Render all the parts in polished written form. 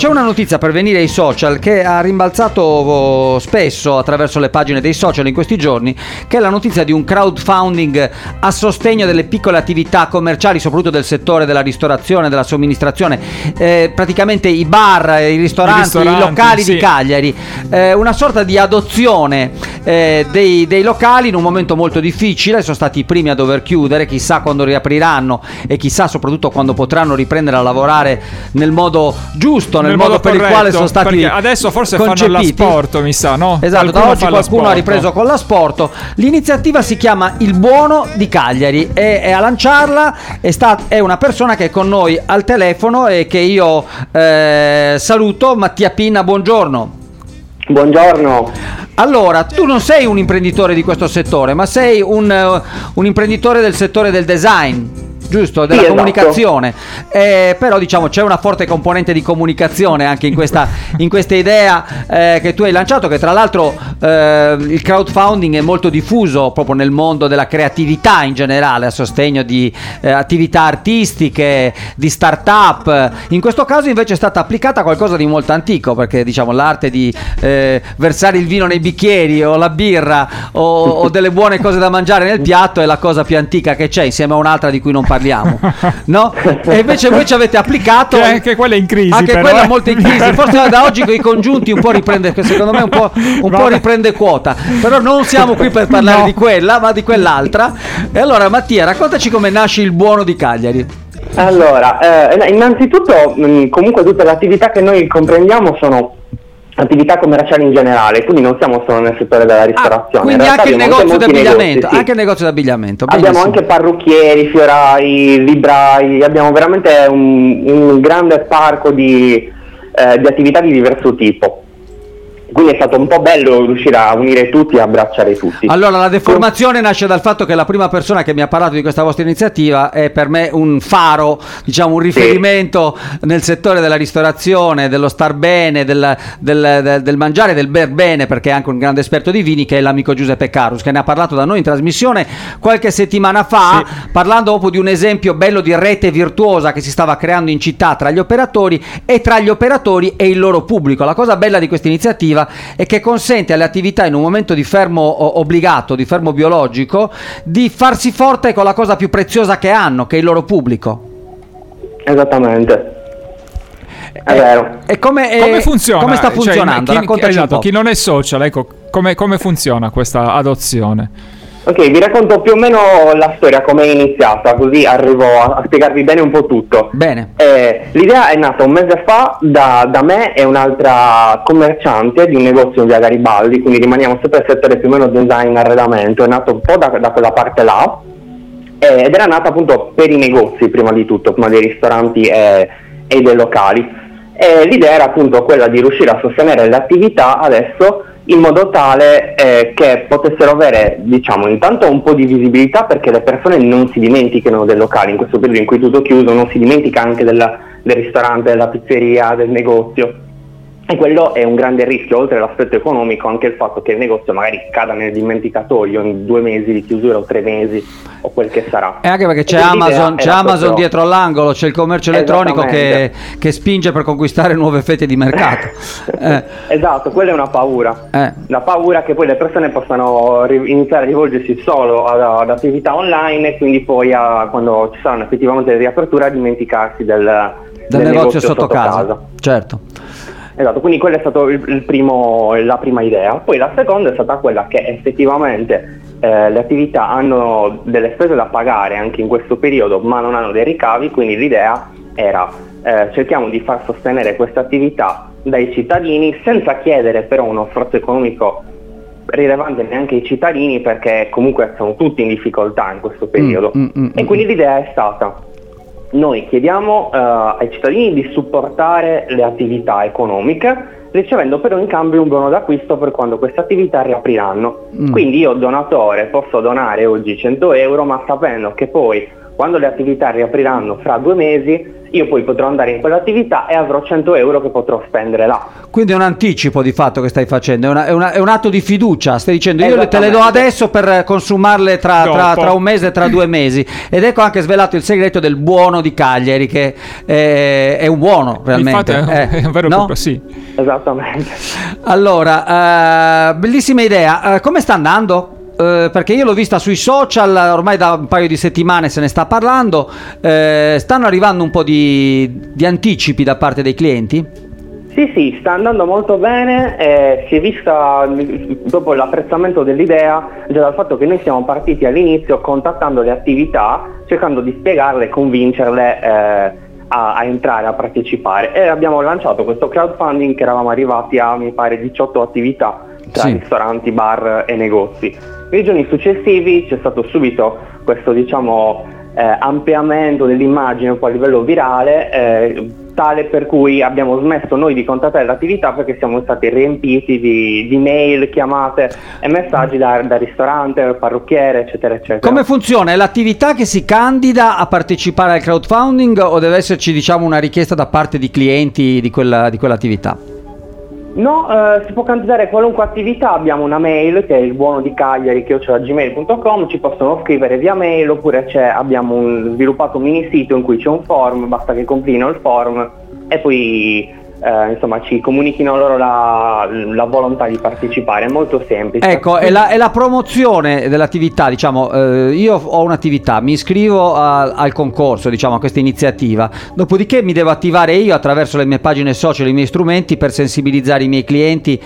c'è una notizia per venire ai social che ha rimbalzato spesso attraverso le pagine dei social in questi giorni, che è la notizia di un crowdfunding a sostegno delle piccole attività commerciali, soprattutto del settore della ristorazione, della somministrazione, praticamente i bar, i ristoranti, i locali di Cagliari, una sorta di adozione dei locali in un momento molto difficile. Sono stati i primi a dover chiudere, chissà quando riapriranno e chissà soprattutto quando potranno riprendere a lavorare nel modo giusto, nel modo per corretto, il quale sono stati adesso forse concepiti. Fanno l'asporto, mi sa, no? Esatto, da oggi qualcuno ha ripreso con l'asporto. L'iniziativa si chiama Il Buono di Cagliari e a lanciarla è una persona che è con noi al telefono e che io saluto. Mattia Pinna, buongiorno. Buongiorno. Allora, tu non sei un imprenditore di questo settore, ma sei un imprenditore del settore del design, giusto? Della comunicazione. Però diciamo c'è una forte componente di comunicazione anche in questa idea che tu hai lanciato, che tra l'altro il crowdfunding è molto diffuso proprio nel mondo della creatività in generale, a sostegno di attività artistiche, di start-up. In questo caso invece è stata applicata qualcosa di molto antico, perché diciamo l'arte di versare il vino nei bicchieri o la birra o delle buone cose da mangiare nel piatto è la cosa più antica che c'è, insieme a un'altra di cui non parliamo, no? E invece voi ci avete applicato, che anche quella è in crisi, anche però. quella è molto in crisi. Forse da oggi con i congiunti un po' riprende, secondo me un po' riprende quota, però non siamo qui per parlare di quella, ma di quell'altra. E allora Mattia, raccontaci come nasce Il Buono di Cagliari. Allora, innanzitutto comunque tutte le attività che noi comprendiamo sono attività commerciali in generale, quindi non siamo solo nel settore della ristorazione. Quindi anche il negozio d'abbigliamento, negozi, sì. Anche il negozio d'abbigliamento. Abbiamo anche parrucchieri, fiorai, librai, abbiamo veramente un grande parco di attività di diverso tipo. Quindi è stato un po' bello riuscire a unire tutti e abbracciare tutti. Allora, la deformazione nasce dal fatto che la prima persona che mi ha parlato di questa vostra iniziativa è per me un faro, diciamo un riferimento nel settore della ristorazione, dello star bene, del mangiare, del ber bene, perché è anche un grande esperto di vini, che è l'amico Giuseppe Carus, che ne ha parlato da noi in trasmissione qualche settimana fa, parlando proprio di un esempio bello di rete virtuosa che si stava creando in città tra gli operatori e il loro pubblico. La cosa bella di questa iniziativa e che consente alle attività in un momento di fermo obbligato, di fermo biologico, di farsi forte con la cosa più preziosa che hanno, che è il loro pubblico. Esattamente. È vero. E come funziona? Come sta funzionando? Raccontaci un po'. Chi non è social, ecco, come funziona questa adozione? Ok, vi racconto più o meno la storia, come è iniziata, così arrivo a spiegarvi bene un po' tutto. Bene. L'idea è nata un mese fa da me e un'altra commerciante di un negozio in via Garibaldi, quindi rimaniamo sempre nel settore più o meno design, arredamento. È nato un po' da quella parte là, ed era nata appunto per i negozi prima di tutto, prima dei ristoranti e dei locali. L'idea era appunto quella di riuscire a sostenere le attività adesso in modo tale che potessero avere, diciamo, intanto un po' di visibilità, perché le persone non si dimentichino del locale in questo periodo in cui tutto chiuso, non si dimentica anche del ristorante, della pizzeria, del negozio. E quello è un grande rischio, oltre all'aspetto economico, anche il fatto che il negozio magari cada nel dimenticatoio in 2 mesi di chiusura o 3 mesi o quel che sarà. E anche perché c'è Amazon dietro all'angolo, c'è il commercio elettronico che spinge per conquistare nuove fette di mercato. Esatto, quella è una paura. La paura che poi le persone possano iniziare a rivolgersi solo ad attività online e quindi poi quando ci saranno effettivamente le riaperture a dimenticarsi del negozio sotto casa. Certo. Esatto, quindi quella è stata la prima idea. Poi la seconda è stata quella che effettivamente le attività hanno delle spese da pagare anche in questo periodo, ma non hanno dei ricavi, quindi l'idea era cerchiamo di far sostenere queste attività dai cittadini senza chiedere però uno sforzo economico rilevante neanche ai cittadini, perché comunque sono tutti in difficoltà in questo periodo. E quindi l'idea è stata: noi chiediamo ai cittadini di supportare le attività economiche, ricevendo però in cambio un buono d'acquisto per quando queste attività riapriranno. Quindi io donatore posso donare oggi 100 euro, ma sapendo che poi quando le attività riapriranno fra 2 mesi io poi potrò andare in quell'attività e avrò 100 euro che potrò spendere là. Quindi è un anticipo di fatto che stai facendo, è un atto di fiducia, stai dicendo io te le do adesso per consumarle tra un mese, tra 2 mesi, ed ecco anche svelato il segreto del buono di Cagliari, che è un buono realmente. Infatti è un vero e proprio sì. Esattamente. Allora, bellissima idea, come sta andando? Perché io l'ho vista sui social, ormai da un paio di settimane se ne sta parlando, stanno arrivando un po' di anticipi da parte dei clienti? Sì, sta andando molto bene, si è vista dopo l'apprezzamento dell'idea già dal fatto che noi siamo partiti all'inizio contattando le attività, cercando di spiegarle e convincerle a entrare, a partecipare, e abbiamo lanciato questo crowdfunding che eravamo arrivati a, mi pare, 18 attività tra ristoranti, bar e negozi. Nei giorni successivi c'è stato subito questo, diciamo, ampliamento dell'immagine un po' a livello virale, tale per cui abbiamo smesso noi di contattare l'attività perché siamo stati riempiti di mail, chiamate e messaggi da ristorante, parrucchiere, eccetera, eccetera. Come funziona? È l'attività che si candida a partecipare al crowdfunding o deve esserci, diciamo, una richiesta da parte di clienti di quell'attività? No, si può candidare qualunque attività, abbiamo una mail che è il buono di Cagliari@gmail.com, ci possono scrivere via mail oppure abbiamo sviluppato un mini sito in cui c'è un form, basta che compilino il form e poi insomma ci comunichino loro la volontà di partecipare, è molto semplice. Ecco, è la promozione dell'attività, diciamo, io ho un'attività, mi iscrivo al concorso, diciamo, a questa iniziativa, dopodiché mi devo attivare io attraverso le mie pagine social, i miei strumenti per sensibilizzare i miei clienti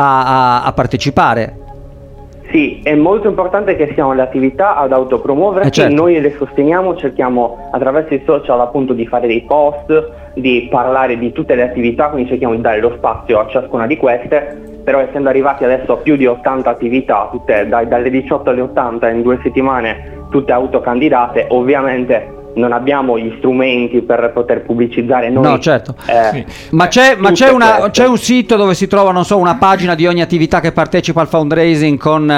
a partecipare. Sì, è molto importante che siano le attività ad autopromuoversi, certo. Noi le sosteniamo, cerchiamo attraverso i social appunto di fare dei post, di parlare di tutte le attività, quindi cerchiamo di dare lo spazio a ciascuna di queste, però essendo arrivati adesso a più di 80 attività, tutte dalle 18 alle 80 in 2 settimane, tutte autocandidate, ovviamente non abbiamo gli strumenti per poter pubblicizzare noi. No, certo. Ma c'è un sito dove si trova, non so, una pagina di ogni attività che partecipa al fundraising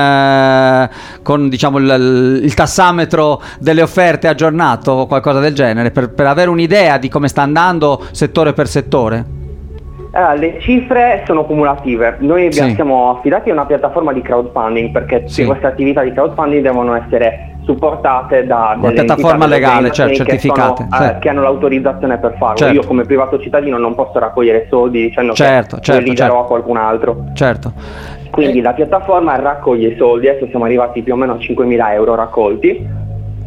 con diciamo il tassametro delle offerte aggiornato o qualcosa del genere, per avere un'idea di come sta andando settore per settore? Le cifre sono cumulative, noi siamo affidati a una piattaforma di crowdfunding perché queste attività di crowdfunding devono essere supportate da una piattaforma legale, certificate, che hanno l'autorizzazione per farlo. Certo. Io come privato cittadino non posso raccogliere soldi dicendo che li darò a qualcun altro. Certo. Quindi la piattaforma raccoglie i soldi, adesso siamo arrivati più o meno a 5.000 euro raccolti.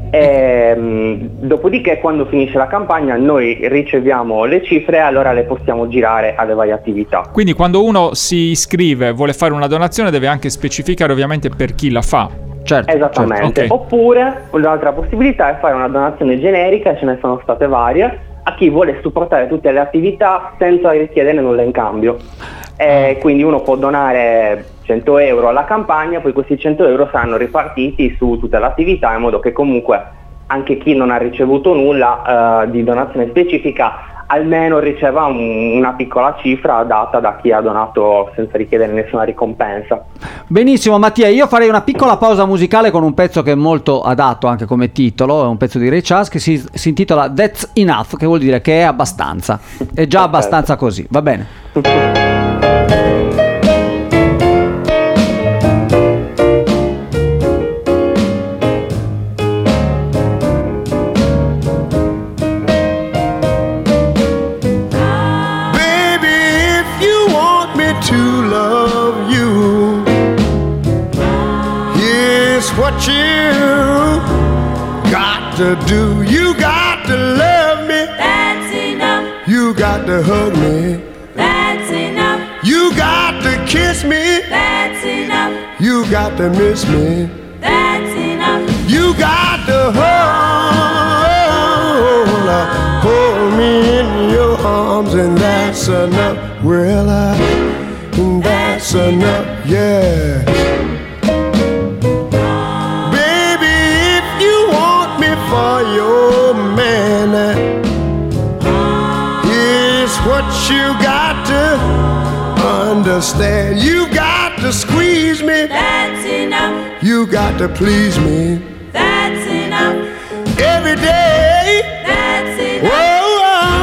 Dopodiché quando finisce la campagna noi riceviamo le cifre e allora le possiamo girare alle varie attività. Quindi quando uno si iscrive, vuole fare una donazione, deve anche specificare ovviamente per chi la fa. Certo, esattamente. Certo. Okay. Oppure un'altra possibilità è fare una donazione generica, ce ne sono state varie, a chi vuole supportare tutte le attività senza richiedere nulla in cambio. Quindi uno può donare 100 euro alla campagna, poi questi 100 euro saranno ripartiti su tutta l'attività in modo che comunque anche chi non ha ricevuto nulla di donazione specifica almeno riceva una piccola cifra data da chi ha donato senza richiedere nessuna ricompensa. Benissimo Mattia, io farei una piccola pausa musicale con un pezzo che è molto adatto anche come titolo, è un pezzo di Ray Charles che si intitola That's Enough, che vuol dire che è abbastanza, è già abbastanza così, va bene? What you got to do, you got to love me. That's enough. You got to hug me. That's enough. You got to kiss me. That's enough. You got to miss me. That's enough. You got to hold me in your arms, and that's enough. Well, that's enough, yeah. For your man, here's what you got to understand. You got to squeeze me. That's enough. You got to please me. That's enough. Every day. That's enough. Whoa,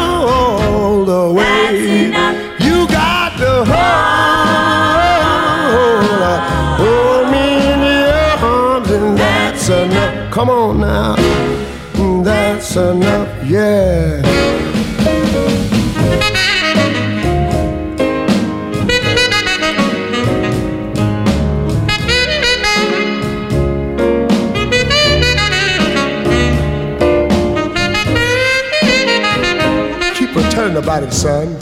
Come on now, that's enough, yeah. Keep on telling about it, son.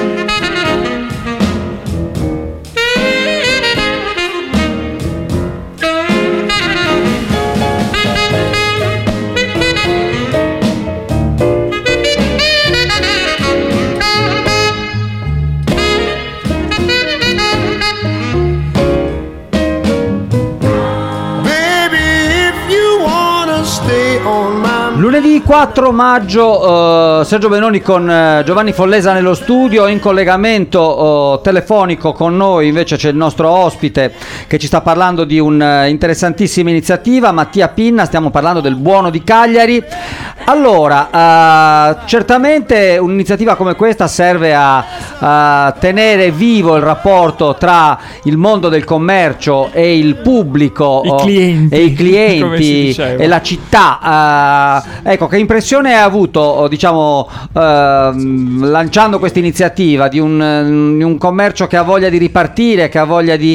Lunedì 4 maggio Sergio Benoni con Giovanni Follesa nello studio. In collegamento telefonico con noi invece c'è il nostro ospite che ci sta parlando di un'interessantissima iniziativa, Mattia Pinna. Stiamo parlando del Buono di Cagliari. Allora, certamente un'iniziativa come questa serve a tenere vivo il rapporto tra il mondo del commercio e il pubblico, i clienti e la città. Ecco, che impressione hai avuto, diciamo, lanciando questa iniziativa di un commercio che ha voglia di ripartire, che ha voglia di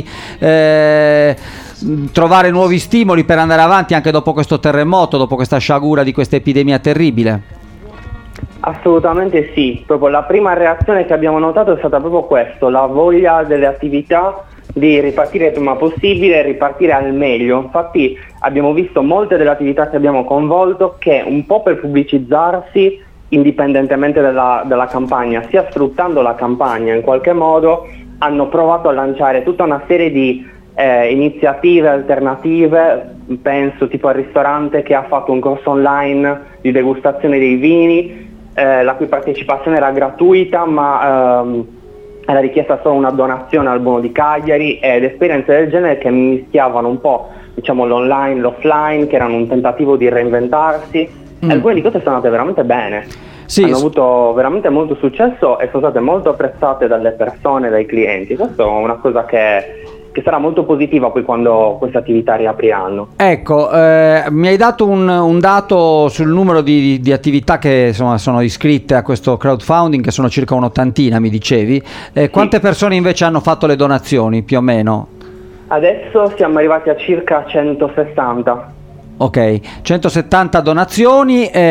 trovare nuovi stimoli per andare avanti anche dopo questo terremoto, dopo questa sciagura di questa epidemia terribile? Assolutamente sì, proprio la prima reazione che abbiamo notato è stata proprio questo, la voglia delle attività di ripartire il prima possibile, ripartire al meglio. Infatti abbiamo visto molte delle attività che abbiamo coinvolto che un po' per pubblicizzarsi indipendentemente dalla campagna, sia sfruttando la campagna in qualche modo, hanno provato a lanciare tutta una serie di iniziative alternative. Penso tipo al ristorante che ha fatto un corso online di degustazione dei vini, la cui partecipazione era gratuita, ma era richiesta solo una donazione al Buono di Cagliari, ed esperienze del genere che mischiavano un po', diciamo, l'online, l'offline, che erano un tentativo di reinventarsi. Alcune di queste sono andate veramente bene, sì, hanno avuto veramente molto successo e sono state molto apprezzate dalle persone, dai clienti. Questo è una cosa che sarà molto positiva poi quando queste attività riapriranno. Ecco, mi hai dato un dato sul numero di attività che insomma sono iscritte a questo crowdfunding, che sono circa un'ottantina, mi dicevi. Quante persone invece hanno fatto le donazioni, più o meno? Adesso siamo arrivati a circa 160. Ok, 170 donazioni. Qual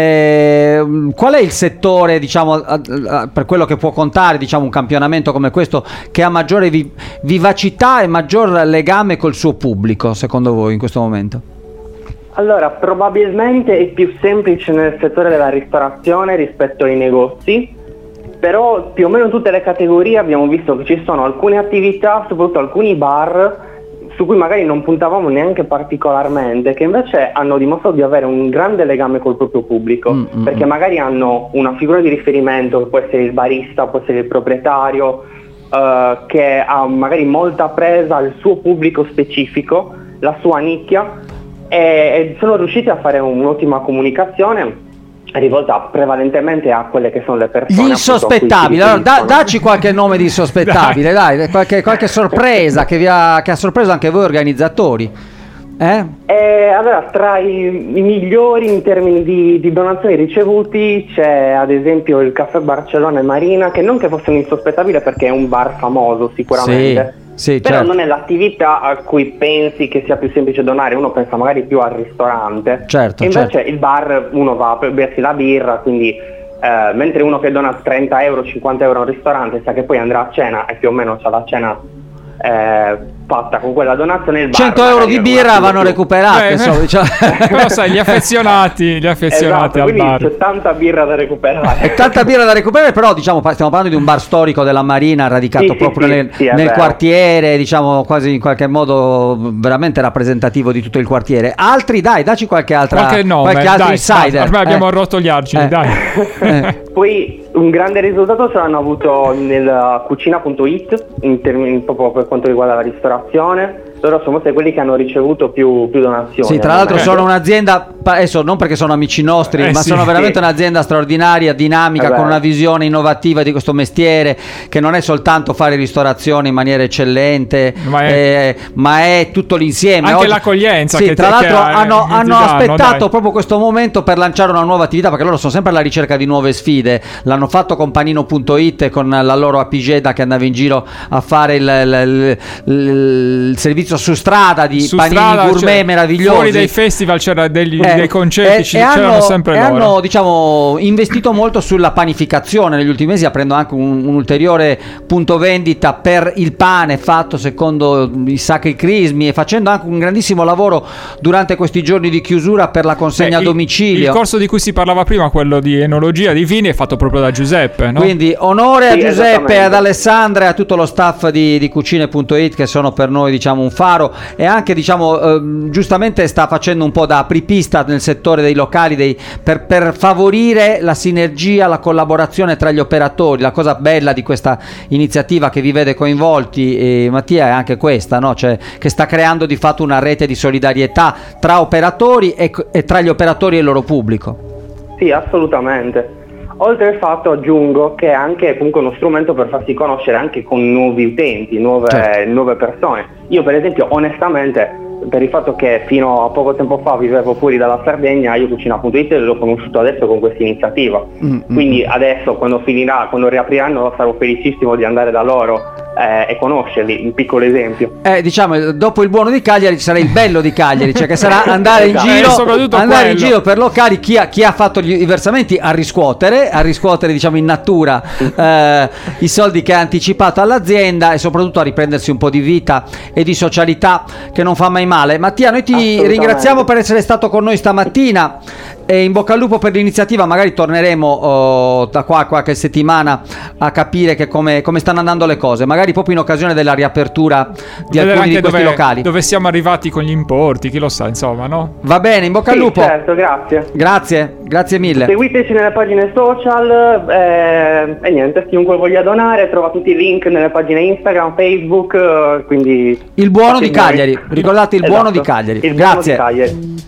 è il settore, diciamo, per quello che può contare, diciamo, un campionamento come questo, che ha maggiore vivacità e maggior legame col suo pubblico, secondo voi, in questo momento? Allora, probabilmente è più semplice nel settore della ristorazione rispetto ai negozi, però più o meno in tutte le categorie abbiamo visto che ci sono alcune attività, soprattutto alcuni bar, su cui magari non puntavamo neanche particolarmente, che invece hanno dimostrato di avere un grande legame col proprio pubblico, perché magari hanno una figura di riferimento, che può essere il barista, può essere il proprietario, che ha magari molta presa al suo pubblico specifico, la sua nicchia, e sono riusciti a fare un'ottima comunicazione rivolta prevalentemente a quelle che sono le persone. Gli insospettabili, allora, dacci qualche nome di insospettabile, dai, qualche sorpresa che ha sorpreso anche voi organizzatori. Allora, tra i migliori in termini di donazioni ricevuti c'è ad esempio il Caffè Barcellona e Marina, che non che fosse un insospettabile perché è un bar famoso sicuramente. Sì, però certo, non è l'attività a cui pensi che sia più semplice donare. Uno pensa magari più al ristorante, certo, e invece certo, il bar uno va per bersi la birra, quindi mentre uno che dona 30 euro, 50 euro a un ristorante sa che poi andrà a cena e più o meno c'ha la cena fatta con quella donazione, il bar 100 euro di birra vanno recuperati, diciamo. Però sai, gli affezionati esatto, al quindi bar, c'è tanta birra da recuperare. Tanta birra da recuperare, però diciamo stiamo parlando di un bar storico della Marina, radicato proprio nel quartiere, diciamo quasi in qualche modo veramente rappresentativo di tutto il quartiere. Altri, dacci qualche altro insider. Ormai abbiamo rotto gli argini, dai. Poi un grande risultato ce l'hanno avuto nel cucina.it in termini proprio per quanto riguarda la ristorazione. loro sono stati quelli che hanno ricevuto più donazioni. Sì, tra l'altro sono un'azienda, adesso non perché sono amici nostri, ma sì, sono veramente un'azienda straordinaria, dinamica, con una visione innovativa di questo mestiere, che non è soltanto fare ristorazione in maniera eccellente, ma è tutto l'insieme. Anche oggi, l'accoglienza. Sì, che tra l'altro hanno aspettato dai. proprio questo momento per lanciare una nuova attività, perché loro sono sempre alla ricerca di nuove sfide. L'hanno fatto con Panino.it, con la loro apigeda che andava in giro a fare il servizio su strada di panini gourmet meravigliosi. Fuori dai festival c'era dei concerti, c'erano sempre loro. Hanno, diciamo, investito molto sulla panificazione negli ultimi mesi, aprendo anche un ulteriore punto vendita per il pane fatto secondo i sacri crismi, e facendo anche un grandissimo lavoro durante questi giorni di chiusura per la consegna a domicilio. Il corso di cui si parlava prima, quello di enologia di vini, è fatto proprio da Giuseppe, no? Quindi onore a Giuseppe, ad Alessandra e a tutto lo staff di Cucine.it, che sono per noi, diciamo, un faro, e anche, diciamo, giustamente sta facendo un po' da apripista nel settore dei locali, per favorire la sinergia, la collaborazione tra gli operatori. La cosa bella di questa iniziativa che vi vede coinvolti, Mattia, è anche questa, no? Cioè, che sta creando di fatto una rete di solidarietà tra operatori e tra gli operatori e il loro pubblico. Sì, assolutamente. Oltre al fatto, aggiungo che è anche comunque uno strumento per farsi conoscere anche con nuovi utenti, nuove persone. Io per esempio, onestamente, per il fatto che fino a poco tempo fa vivevo fuori dalla Sardegna, io Cucina.it l'ho conosciuto adesso con questa iniziativa. Quindi adesso, quando riapriranno, sarò felicissimo di andare da loro e conoscerli. Un piccolo esempio. Diciamo, dopo il buono di Cagliari ci sarà il bello di Cagliari, cioè che sarà andare in giro per locali, chi ha fatto i versamenti a riscuotere, diciamo, in natura i soldi che ha anticipato all'azienda, e soprattutto a riprendersi un po' di vita e di socialità, che non fa mai male. Mattia, noi ti ringraziamo per essere stato con noi stamattina, e in bocca al lupo per l'iniziativa. Magari torneremo da qua a qualche settimana a capire che come stanno andando le cose, magari proprio in occasione della riapertura di alcuni di questi locali. Dove siamo arrivati con gli importi, chi lo sa, insomma, no? Va bene, in bocca al lupo. Certo, grazie mille. Seguiteci nelle pagine social, e niente, chiunque voglia donare trova tutti i link nelle pagine Instagram, Facebook, quindi il buono di Cagliari, ricordate il buono di Cagliari. Buono di Cagliari.